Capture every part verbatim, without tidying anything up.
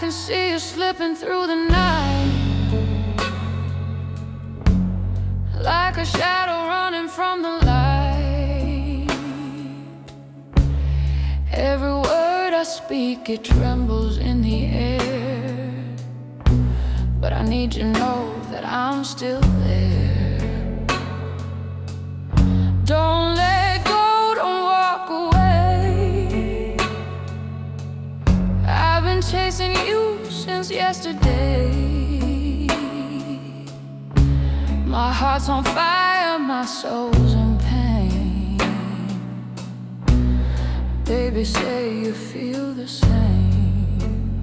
can see you slipping through the night, like a shadow running from the light. Every word I speak, it trembles in the air, but I need you to know that I'm still there. Don't let go, don't walk away. I've been chasing you since yesterday. My heart's on fire, my soul's in pain. Baby, say you feel the same.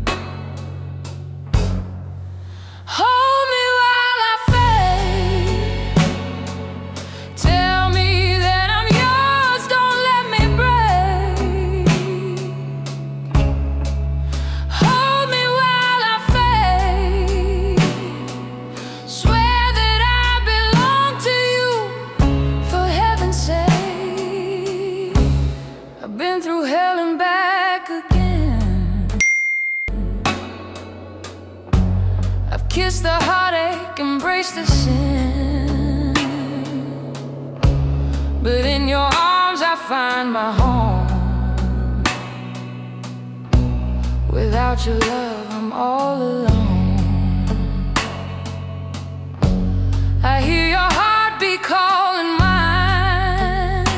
Hold me while I fade. Tell me that I'm yours, don't let me break. Hold me while I fade. Swear that I belong to you, for heaven's sake. I've been through hell and back again. I've kissed the heartache, embraced the sin, but in your arms I find my home. Without your love, I'm all alone. I hear your heartbeat calling mine,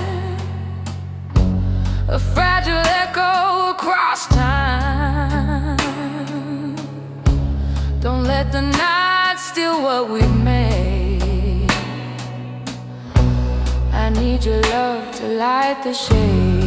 a fragile echo across time. Don't let the night steal what we've made. I need your love to light the shade.